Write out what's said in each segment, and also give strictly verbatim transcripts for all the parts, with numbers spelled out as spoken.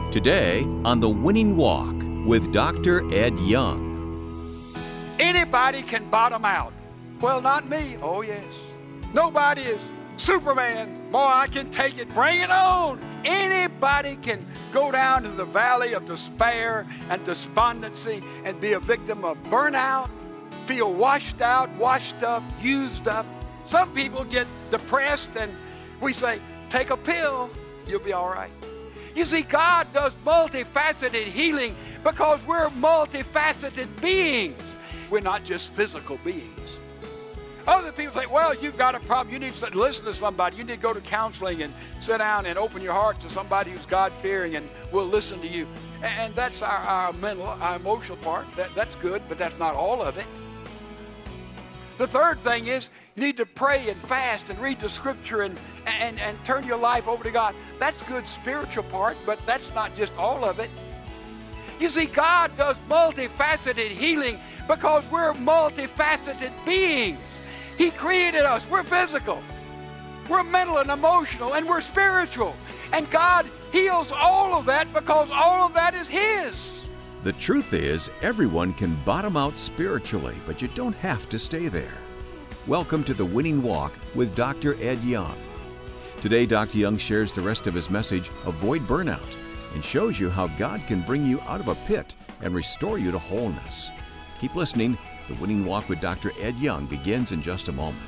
Today on The Winning Walk with Doctor Ed Young. Anybody can bottom out. Well, not me. Oh, yes. Nobody is Superman. Boy, I can take it. Bring it on. Anybody can go down to the valley of despair and despondency and be a victim of burnout, feel washed out, washed up, used up. Some people get depressed and we say, take a pill, you'll be all right. You see, God does multifaceted healing because we're multifaceted beings. We're not just physical beings. Other people say, well, you've got a problem. You need to listen to somebody. You need to go to counseling and sit down and open your heart to somebody who's God-fearing and will listen to you. And that's our, our mental, our emotional part. That, that's good, but that's not all of it. The third thing is you need to pray and fast and read the scripture and, and, and turn your life over to God. That's good spiritual part, but that's not just all of it. You see, God does multifaceted healing because we're multifaceted beings. He created us. We're physical. We're mental and emotional, and we're spiritual. And God heals all of that because all of that is His. The truth is, everyone can bottom out spiritually, but you don't have to stay there. Welcome to The Winning Walk with Doctor Ed Young. Today, Doctor Young shares the rest of his message, Avoid Burnout, and shows you how God can bring you out of a pit and restore you to wholeness. Keep listening. The Winning Walk with Doctor Ed Young begins in just a moment.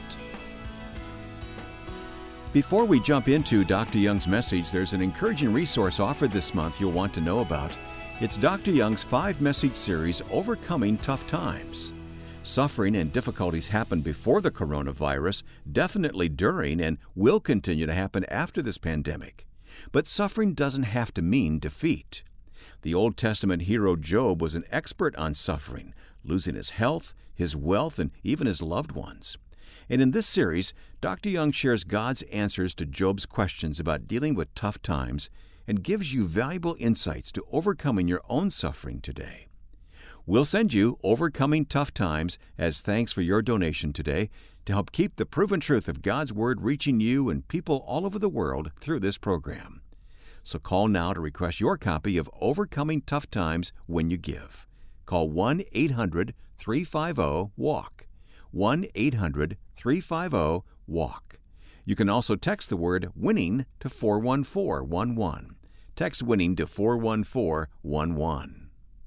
Before we jump into Doctor Young's message, there's an encouraging resource offered this month you'll want to know about. It's Doctor Young's five-message series, Overcoming Tough Times. Suffering and difficulties happened before the coronavirus, definitely during, and will continue to happen after this pandemic. But suffering doesn't have to mean defeat. The Old Testament hero Job was an expert on suffering, losing his health, his wealth, and even his loved ones. And in this series, Doctor Young shares God's answers to Job's questions about dealing with tough times and gives you valuable insights to overcoming your own suffering today. We'll send you Overcoming Tough Times as thanks for your donation today to help keep the proven truth of God's Word reaching you and people all over the world through this program. So call now to request your copy of Overcoming Tough Times when you give. Call one eight hundred three five zero walk. one eight hundred three five zero walk. You can also text the word WINNING to four one four one one. Text WINNING to four one four one one.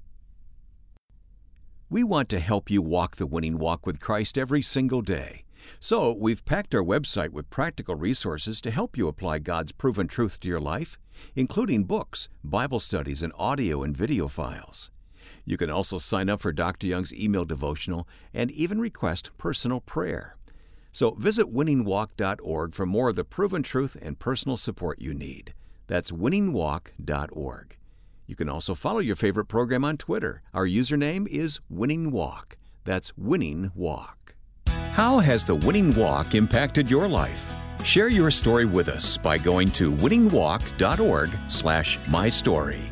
We want to help you walk the winning walk with Christ every single day. So we've packed our website with practical resources to help you apply God's proven truth to your life, including books, Bible studies, and audio and video files. You can also sign up for Doctor Young's email devotional and even request personal prayer. So visit winning walk dot org for more of the proven truth and personal support you need. That's winning walk dot org. You can also follow your favorite program on Twitter. Our username is Winning Walk. That's Winning Walk. How has the Winning Walk impacted your life? Share your story with us by going to winning walk dot org slash my story.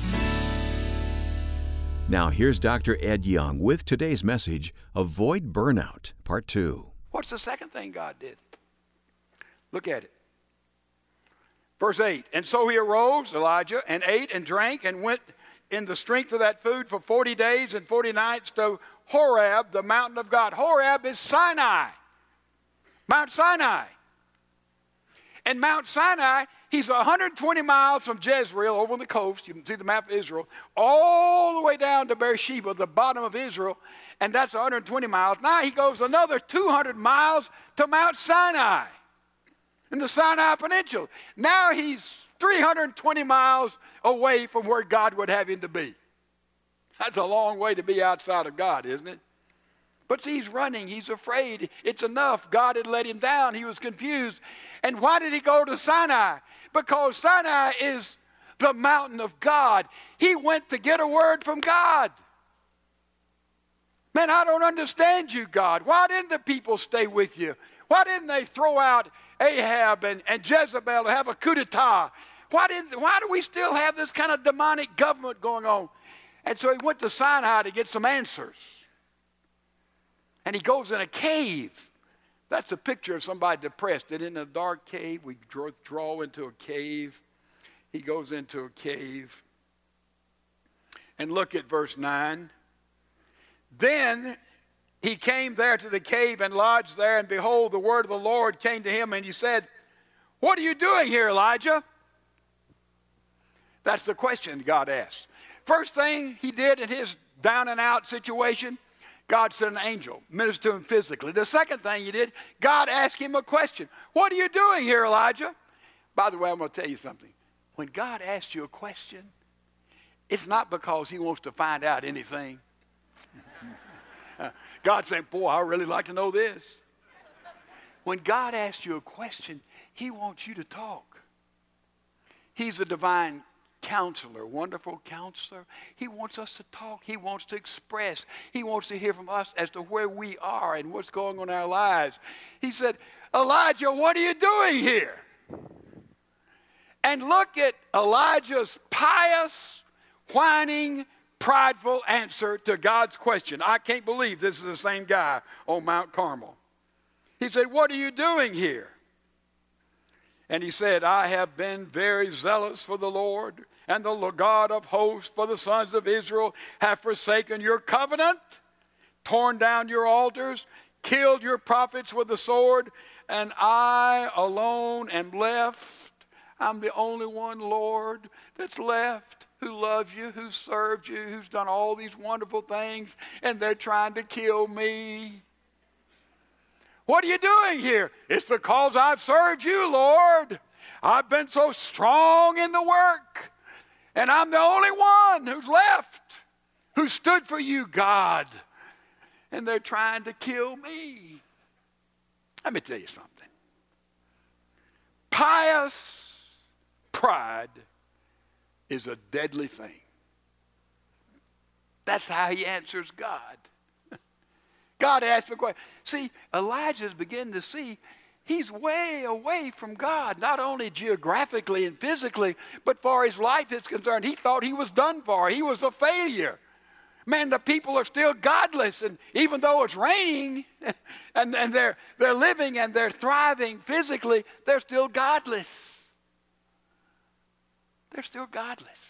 Now here's Doctor Ed Young with today's message, Avoid Burnout, Part two. What's the second thing God did? Look at it. Verse eight, and so he arose, Elijah, and ate and drank and went in the strength of that food for forty days and forty nights to Horeb, the mountain of God. Horeb is Sinai, Mount Sinai. And Mount Sinai, he's one hundred twenty miles from Jezreel over on the coast. You can see the map of Israel, all the way down to Beersheba, the bottom of Israel, and that's one hundred twenty miles. Now he goes another two hundred miles to Mount Sinai in the Sinai Peninsula. Now he's three hundred twenty miles away from where God would have him to be. That's a long way to be outside of God, isn't it? But see, he's running. He's afraid. It's enough. God had let him down. He was confused. And why did he go to Sinai? Because Sinai is the mountain of God. He went to get a word from God. Man, I don't understand you, God. Why didn't the people stay with you? Why didn't they throw out Ahab and, and Jezebel and have a coup d'etat? Why, didn't, why do we still have this kind of demonic government going on? And so he went to Sinai to get some answers. And he goes in a cave. That's a picture of somebody depressed. And in a dark cave, we draw, draw into a cave. He goes into a cave. And look at verse nine. Then he came there to the cave and lodged there, and behold, the word of the Lord came to him, and he said, "What are you doing here, Elijah?" That's the question God asked. First thing he did in his down and out situation, God sent an angel, ministered to him physically. The second thing he did, God asked him a question. "What are you doing here, Elijah?" By the way, I'm going to tell you something. When God asks you a question, it's not because he wants to find out anything. God's saying, "Boy, I really like to know this." When God asks you a question, he wants you to talk. He's a divine counselor, wonderful counselor. He wants us to talk. He wants to express. He wants to hear from us as to where we are and what's going on in our lives. He said, "Elijah, what are you doing here?" And look at Elijah's pious, whining, prideful answer to God's question. I can't believe this is the same guy on Mount Carmel. He said, "What are you doing here?" And he said, "I have been very zealous for the Lord, and the God of hosts, for the sons of Israel have forsaken your covenant, torn down your altars, killed your prophets with the sword, and I alone am left. I'm the only one, Lord, that's left who loves you, who served you, who's done all these wonderful things, and they're trying to kill me. What are you doing here?" "It's because I've served you, Lord. I've been so strong in the work, and I'm the only one who's left, who stood for you, God, and they're trying to kill me." Let me tell you something. Pious pride is a deadly thing. That's how he answers God. God asked for a question. See, Elijah's beginning to see he's way away from God, not only geographically and physically, but far as life is concerned. He thought he was done for. He was a failure. Man, the people are still godless, and even though it's raining and, and they're, they're living and they're thriving physically, they're still godless. They're still godless.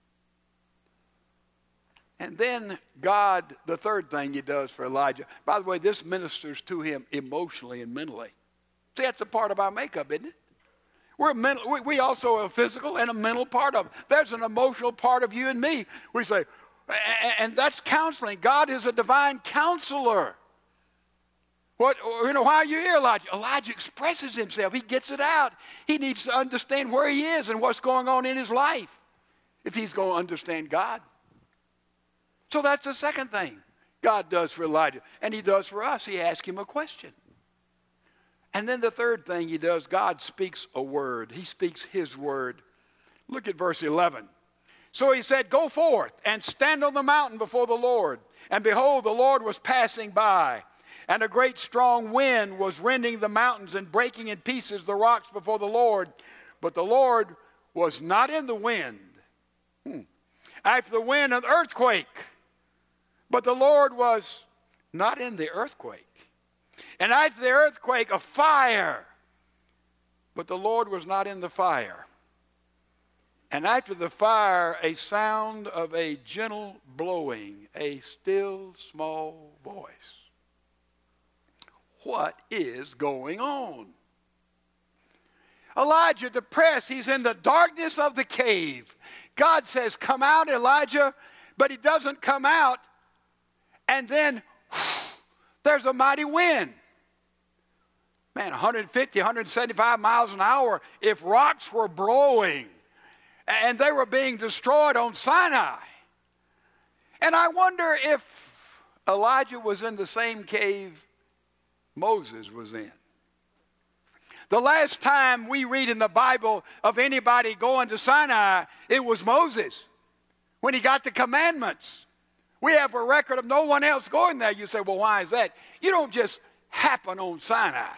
And then God, the third thing he does for Elijah, by the way, this ministers to him emotionally and mentally. See, that's a part of our makeup, isn't it? We're mental, we, we also have a physical and a mental part of it. There's an emotional part of you and me. We say, and that's counseling. God is a divine counselor. What, you know, why are you here, Elijah? Elijah expresses himself. He gets it out. He needs to understand where he is and what's going on in his life if he's going to understand God. So that's the second thing God does for Elijah. And he does for us. He asks him a question. And then the third thing he does, God speaks a word. He speaks his word. Look at verse eleven. "So he said, 'Go forth and stand on the mountain before the Lord.' And behold, the Lord was passing by. And a great strong wind was rending the mountains and breaking in pieces the rocks before the Lord. But the Lord was not in the wind. Hmm. After the wind, an earthquake. But the Lord was not in the earthquake. And after the earthquake, a fire. But the Lord was not in the fire. And after the fire, a sound of a gentle blowing, a still small voice." What is going on? Elijah, depressed, he's in the darkness of the cave. God says, "Come out, Elijah," but he doesn't come out. And then whew, there's a mighty wind. Man, one hundred fifty, one hundred seventy-five miles an hour. If rocks were blowing and they were being destroyed on Sinai. And I wonder if Elijah was in the same cave Moses was in. The last time we read in the Bible of anybody going to Sinai, it was Moses when he got the commandments. We have a record of no one else going there. You say, well, why is that? You don't just happen on Sinai.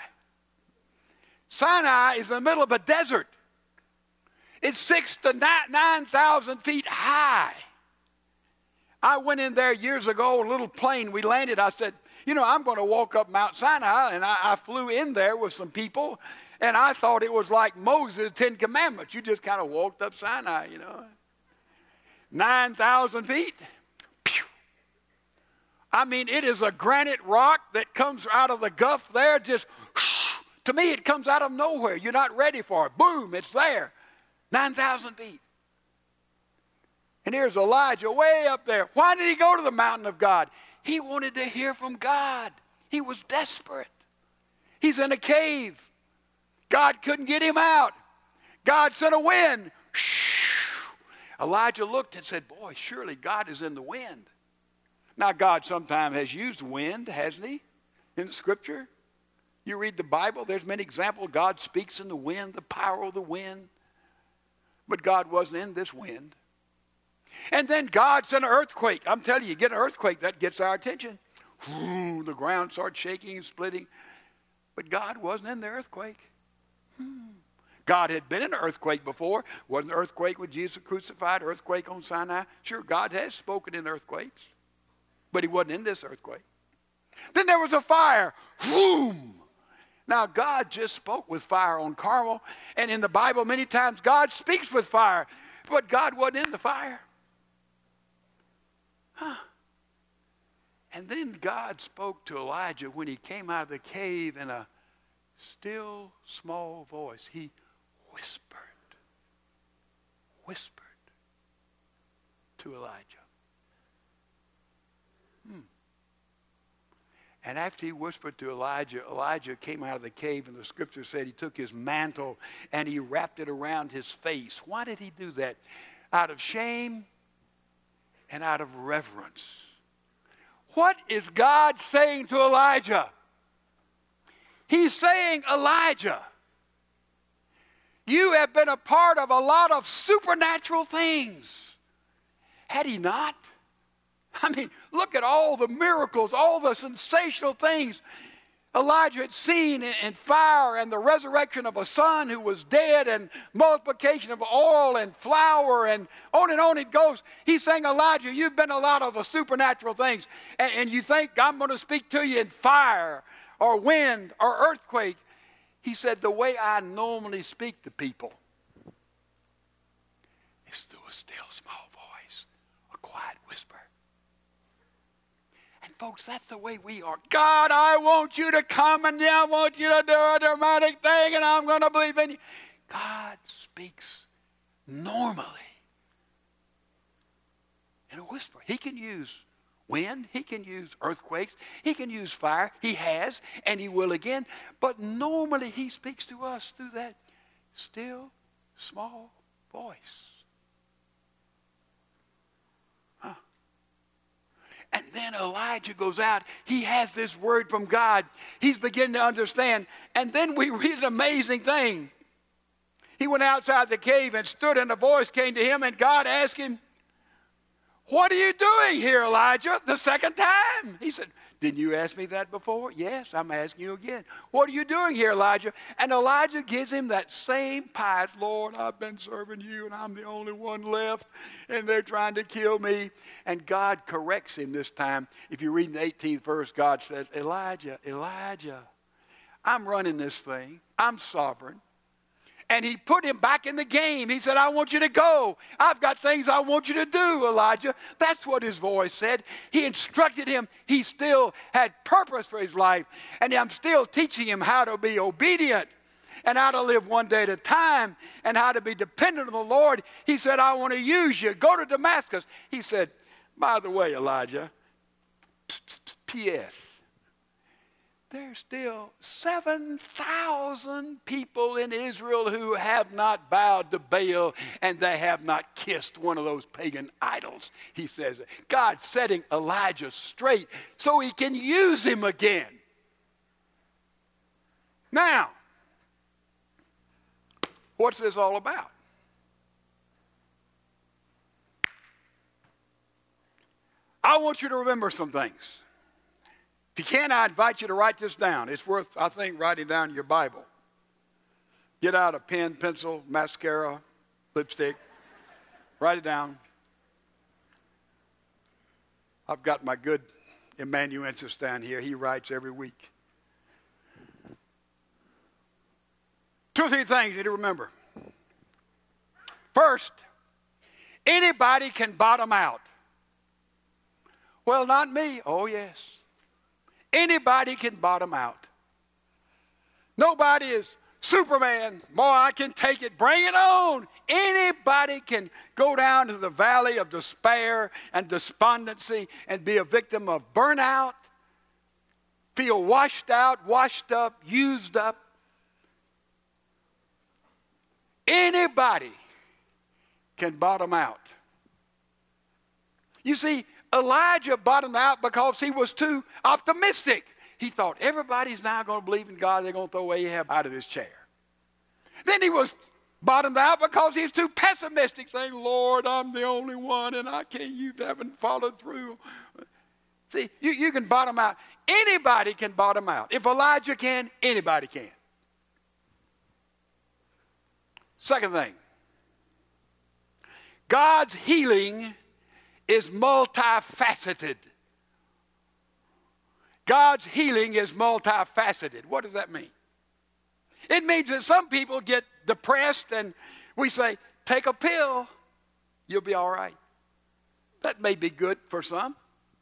Sinai is in the middle of a desert. It's six to nine thousand feet high. I went in there years ago, a little plane. We landed. I said, you know, I'm going to walk up Mount Sinai, and I, I flew in there with some people, and I thought it was like Moses' Ten Commandments. You just kind of walked up Sinai, you know. nine thousand feet. Pew. I mean, it is a granite rock that comes out of the Gulf there. Just, to me, it comes out of nowhere. You're not ready for it. Boom, it's there. nine thousand feet. And here's Elijah way up there. Why did he go to the mountain of God? He wanted to hear from God. He was desperate. He's in a cave. God couldn't get him out. God sent a wind. Shh. Elijah looked and said, boy, surely God is in the wind. Now, God sometimes has used wind, hasn't he, in the Scripture? You read the Bible, there's many examples. God speaks in the wind, the power of the wind. But God wasn't in this wind. And then God sent an earthquake. I'm telling you, you get an earthquake, that gets our attention. The ground starts shaking and splitting. But God wasn't in the earthquake. God had been in an earthquake before. Wasn't an earthquake with Jesus crucified, earthquake on Sinai. Sure, God has spoken in earthquakes. But he wasn't in this earthquake. Then there was a fire. Boom! Now, God just spoke with fire on Carmel. And in the Bible, many times, God speaks with fire. But God wasn't in the fire. Huh. And then God spoke to Elijah when he came out of the cave in a still, small voice. He whispered, whispered to Elijah. Hmm. And after he whispered to Elijah, Elijah came out of the cave, and the Scripture said he took his mantle and he wrapped it around his face. Why did he do that? Out of shame and out of reverence. What is God saying to Elijah? He's saying, Elijah, you have been a part of a lot of supernatural things. Had he not? I mean, look at all the miracles, all the sensational things Elijah had seen in, in fire, and the resurrection of a son who was dead, and multiplication of oil and flour, and on and on it goes. He's saying, Elijah, you've been a lot of the supernatural things, and, and you think I'm going to speak to you in fire or wind or earthquake. He said, the way I normally speak to people is through a still small voice, a quiet whisper. And folks, that's the way we are. God, I want you to come, and I want you to do a dramatic thing, and I'm going to believe in you. God speaks normally in a whisper. He can use wind. He can use earthquakes. He can use fire. He has, and he will again. But normally he speaks to us through that still, small voice. Huh. And then Elijah goes out. He has this word from God. He's beginning to understand. And then we read an amazing thing. He went outside the cave and stood, and a voice came to him, and God asked him, what are you doing here, Elijah, the second time? He said, didn't you ask me that before? Yes, I'm asking you again. What are you doing here, Elijah? And Elijah gives him that same pious, Lord, I've been serving you, and I'm the only one left, and they're trying to kill me. And God corrects him this time. If you read the eighteenth verse, God says, Elijah, Elijah, I'm running this thing. I'm sovereign. And he put him back in the game. He said, I want you to go. I've got things I want you to do, Elijah. That's what his voice said. He instructed him. He still had purpose for his life. And I'm still teaching him how to be obedient and how to live one day at a time and how to be dependent on the Lord. He said, I want to use you. Go to Damascus. He said, by the way, Elijah, P S there's still seven thousand people in Israel who have not bowed to Baal, and they have not kissed one of those pagan idols. He says, God's setting Elijah straight so he can use him again. Now, what's this all about? I want you to remember some things. If you can, I invite you to write this down. It's worth, I think, writing down your Bible. Get out a pen, pencil, mascara, lipstick. Write it down. I've got my good amanuensis down here. He writes every week. Two or three things you need to remember. First, Anybody can bottom out. Well, not me. Oh, yes. Anybody can bottom out. Nobody is Superman. Boy, I can take it. Bring it on. Anybody can go down to the valley of despair and despondency and be a victim of burnout, feel washed out, washed up, used up. Anybody can bottom out. You see, Elijah bottomed out because he was too optimistic. He thought everybody's now going to believe in God. They're going to throw Ahab out of his chair. Then he was bottomed out because he was too pessimistic, saying, Lord, I'm the only one and I can't, you haven't followed through. See, you, you can bottom out. Anybody can bottom out. If Elijah can, anybody can. Second thing, God's healing is multifaceted. God's healing is multifaceted. What does that mean? It means that some people get depressed and we say, take a pill, you'll be all right. That may be good for some.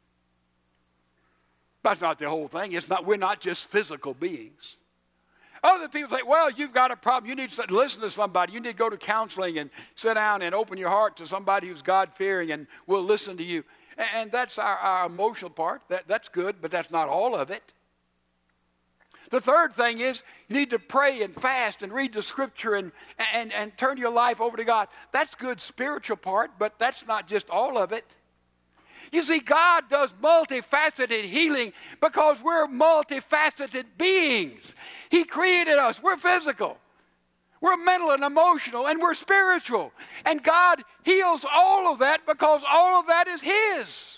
That's not the whole thing. It's not, we're not just physical beings. Other people say, well, you've got a problem. You need to listen to somebody. You need to go to counseling and sit down and open your heart to somebody who's God-fearing and will listen to you. And that's our, our emotional part. That, that's good, but that's not all of it. The third thing is you need to pray and fast and read the scripture and, and, and turn your life over to God. That's good spiritual part, but that's not just all of it. You see, God does multifaceted healing because we're multifaceted beings. He created us. We're physical. We're mental and emotional, and we're spiritual. And God heals all of that because all of that is His.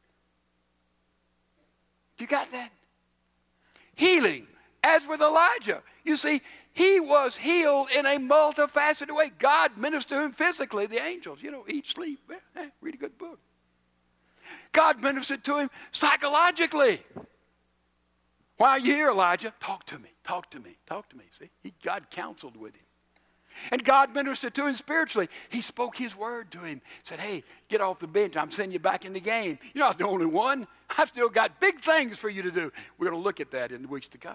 You got that? Healing, as with Elijah. You see, he was healed in a multifaceted way. God ministered to him physically. The angels, you know, eat, sleep, eh, read a good book. God ministered to him psychologically. Why are you here, Elijah? Talk to me, talk to me, talk to me. See, he, God counseled with him. And God ministered to him spiritually. He spoke his word to him. Said, hey, get off the bench. I'm sending you back in the game. You're not the only one. I've still got big things for you to do. We're going to look at that in the weeks to come.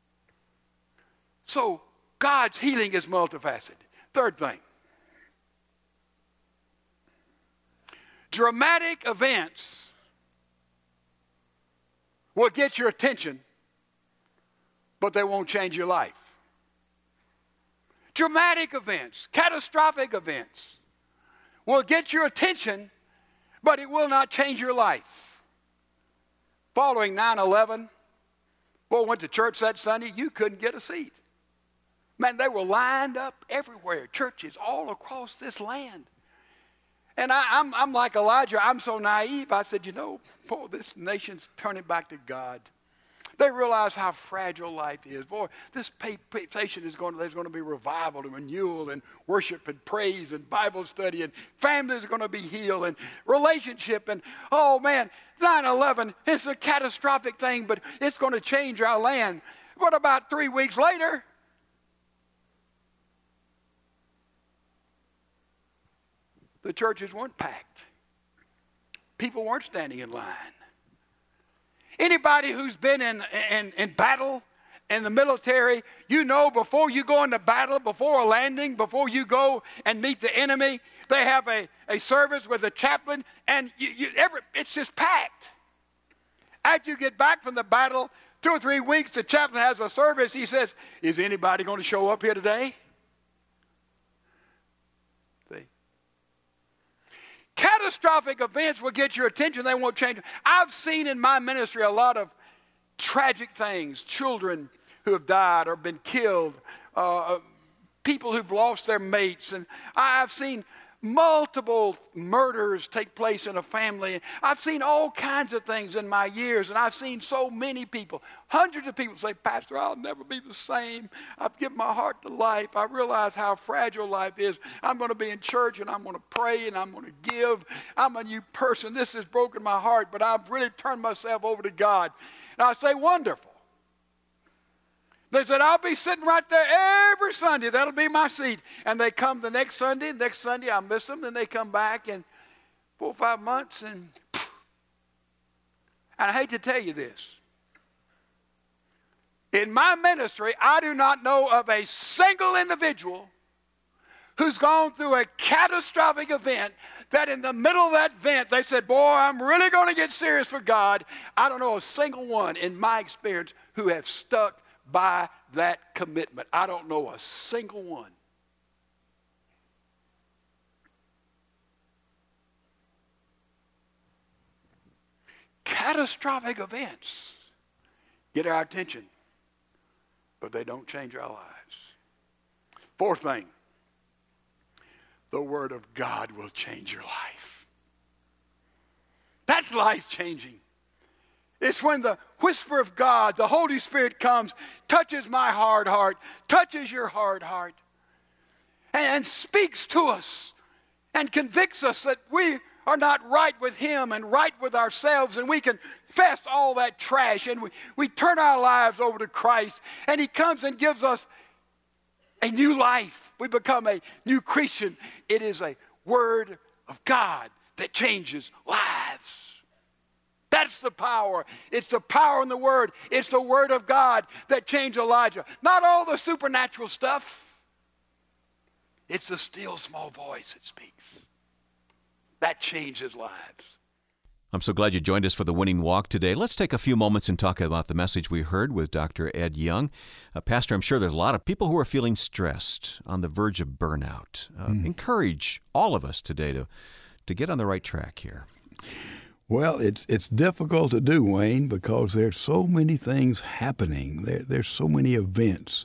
So God's healing is multifaceted. Third thing. Dramatic events will get your attention, but they won't change your life. Dramatic events, catastrophic events will get your attention, but it will not change your life. Following nine eleven, boy, went to church that Sunday, you couldn't get a seat. Man, they were lined up everywhere, churches all across this land. And I, I'm, I'm like Elijah, I'm so naive. I said, you know, boy, this nation's turning back to God. They realize how fragile life is. Boy, this nation is going to, there's going to be revival and renewal and worship and praise and Bible study and families are going to be healed and relationship. And, oh, man, nine eleven, it's a catastrophic thing, but it's going to change our land. What about three weeks later? The churches weren't packed. People weren't standing in line. Anybody who's been in, in, in battle, in the military, you know before you go into battle, before a landing, before you go and meet the enemy, they have a, a service with a chaplain, and you, you, every, it's just packed. After you get back from the battle, two or three weeks, the chaplain has a service. He says, is anybody going to show up here today? Catastrophic events will get your attention. They won't change. I've seen in my ministry a lot of tragic things. Children who have died or been killed. Uh, people who've lost their mates. And I've seen multiple murders take place in a family. I've seen all kinds of things in my years. And I've seen so many people, hundreds of people say, Pastor, I'll never be the same. I've given my heart to life. I realize how fragile life is. I'm going to be in church and I'm going to pray and I'm going to give. I'm a new person. This has broken my heart, but I've really turned myself over to God. And I say, wonderful. They said, I'll be sitting right there every Sunday. That'll be my seat. And they come the next Sunday. Next Sunday, I miss them. Then they come back in four or five months. And, and I hate to tell you this. In my ministry, I do not know of a single individual who's gone through a catastrophic event that in the middle of that event, they said, boy, I'm really going to get serious for God. I don't know a single one in my experience who have stuck by that commitment. I don't know a single one. Catastrophic events get our attention, but they don't change our lives. Fourth thing, the Word of God will change your life. That's life-changing. It's when the whisper of God, the Holy Spirit comes, touches my hard heart, touches your hard heart, and, and speaks to us and convicts us that we are not right with Him and right with ourselves, and we confess all that trash, and we, we turn our lives over to Christ, and He comes and gives us a new life. We become a new Christian. It is a Word of God that changes lives. That's the power. It's the power in the Word. It's the Word of God that changed Elijah. Not all the supernatural stuff. It's the still small voice that speaks. That changed his lives. I'm so glad you joined us for the Winning Walk today. Let's take a few moments and talk about the message we heard with Doctor Ed Young. Uh, Pastor, I'm sure there's a lot of people who are feeling stressed, on the verge of burnout. Uh, mm. Encourage all of us today to, to get on the right track here. Well, it's it's difficult to do, Wayne, because there's so many things happening. There, there's so many events.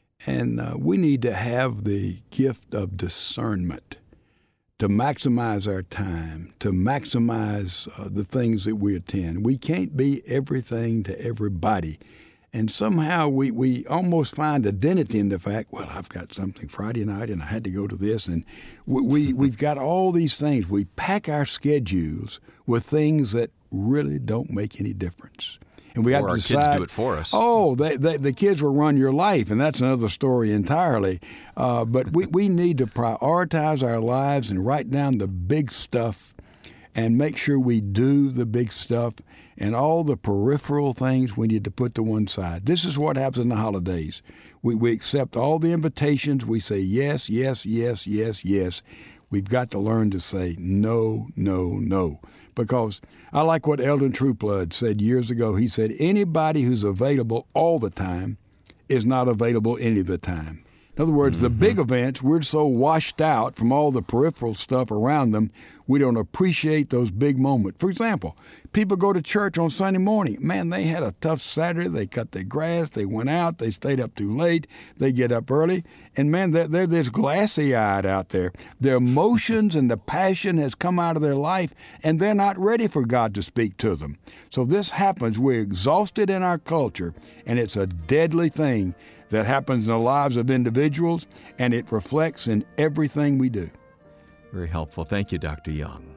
And uh, we need to have the gift of discernment to maximize our time, to maximize uh, the things that we attend. We can't be everything to everybody. And somehow we, we almost find identity in the fact, well, I've got something Friday night and I had to go to this. And we, we, we've got all these things. We pack our schedules with things that really don't make any difference. And we or got to our decide, kids do it for us. Oh, they, they, the kids will run your life, and that's another story entirely. Uh, but we, we need to prioritize our lives and write down the big stuff and make sure we do the big stuff, and all the peripheral things we need to put to one side. This is what happens in the holidays. We, we accept all the invitations. We say yes, yes, yes, yes, yes. We've got to learn to say no, no, no. Because I like what Eldon Trublood said years ago. He said, anybody who's available all the time is not available any of the time. In other words, mm-hmm. the big events, we're so washed out from all the peripheral stuff around them, we don't appreciate those big moments. For example, people go to church on Sunday morning. Man, they had a tough Saturday. They cut their grass. They went out. They stayed up too late. They get up early. And, man, they're, they're this glassy-eyed out there. Their emotions and the passion has come out of their life, and they're not ready for God to speak to them. So this happens. We're exhausted in our culture, and it's a deadly thing that happens in the lives of individuals, and it reflects in everything we do. Very helpful. Thank you, Doctor Young.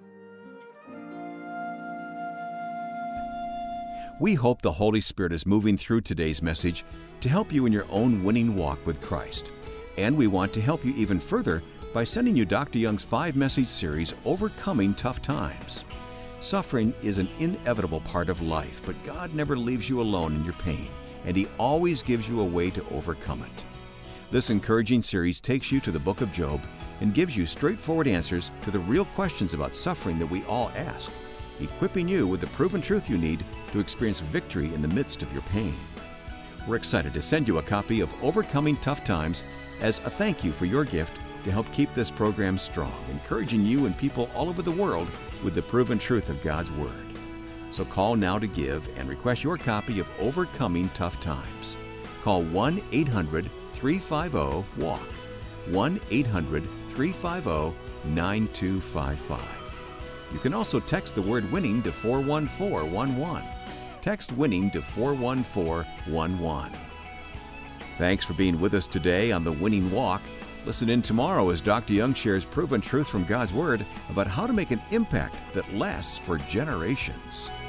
We hope the Holy Spirit is moving through today's message to help you in your own winning walk with Christ. And we want to help you even further by sending you Doctor Young's five-message series, Overcoming Tough Times. Suffering is an inevitable part of life, but God never leaves you alone in your pain, and He always gives you a way to overcome it. This encouraging series takes you to the book of Job and gives you straightforward answers to the real questions about suffering that we all ask, equipping you with the proven truth you need to experience victory in the midst of your pain. We're excited to send you a copy of Overcoming Tough Times as a thank you for your gift to help keep this program strong, encouraging you and people all over the world with the proven truth of God's Word. So call now to give and request your copy of Overcoming Tough Times. Call one eight hundred three five zero WALK, one eight hundred three five zero nine two five five. You can also text the word WINNING to four one four one one. Text WINNING to four one four one one. Thanks for being with us today on The Winning Walk. Listen in tomorrow as Doctor Young shares proven truth from God's Word about how to make an impact that lasts for generations.